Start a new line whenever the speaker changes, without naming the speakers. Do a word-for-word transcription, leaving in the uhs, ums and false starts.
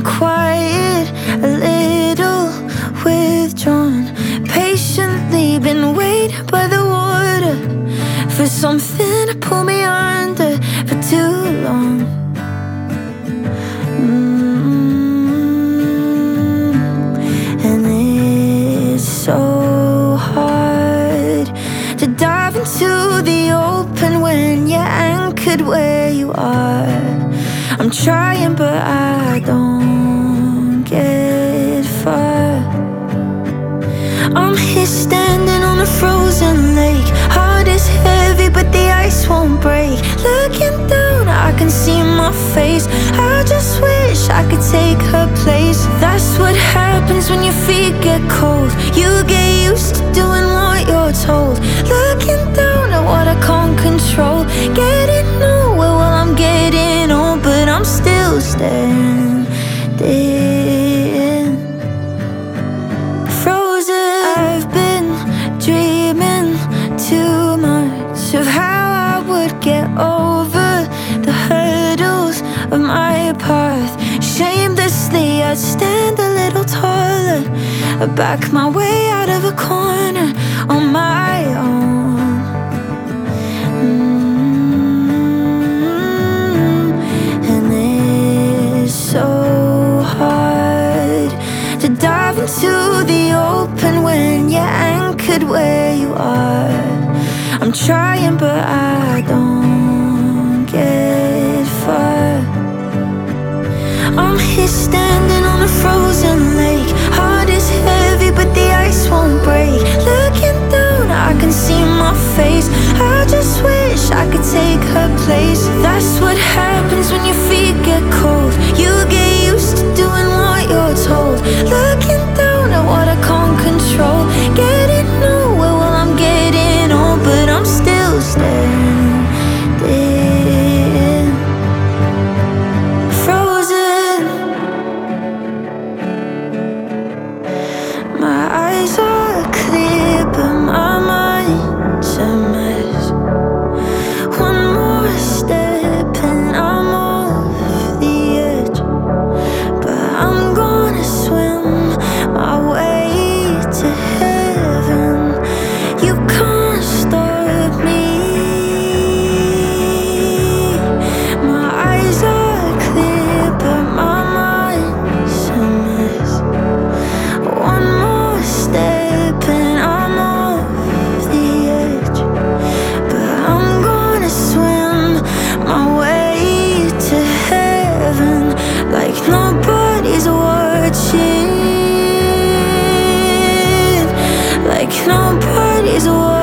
been quiet, a little withdrawn, patiently been waiting by the water for something to pull me under for too long. mm And it's so hard to dive into the open when you're anchored where you are. I'm trying but I don't get far. I'm here standing on a frozen lake. Heart is heavy but the ice won't break. Looking down I can see my face. I just wish I could take her place. That's what happens when your feet get cold. You get used to doing what you're told. Looking down at what I can't control. Getting nowhere while I'm getting old, but I'm still standing. Frozen. I've been dreaming too much of how I would get over the hurdles of my path. Shamelessly I'd stand a little taller, I back my way out of a corner on my own. mm And it's so hard to dive into the open when you're anchored where you are. I'm trying but I don't get far. I'm here standing on a frozen lake. Heart is heavy but the ice won't break. Looking down I can see my face. I just wish I could take her place. That's what happens when your feet get cold. You get used to doing what you're told. Looking down at what I can't control. Getting nowhere while I'm getting old, but I'm still standing. Frozen. My eyes are clear but my mind's a mess. One more step and I'm off the edge, but I'm gonna swim my way to heaven. You can't stop me. My eyes are clear but my mind's a mess. One more step and I'm off the edge, but I'm gonna swim my way to heaven like nobody's watching, like nobody's watching.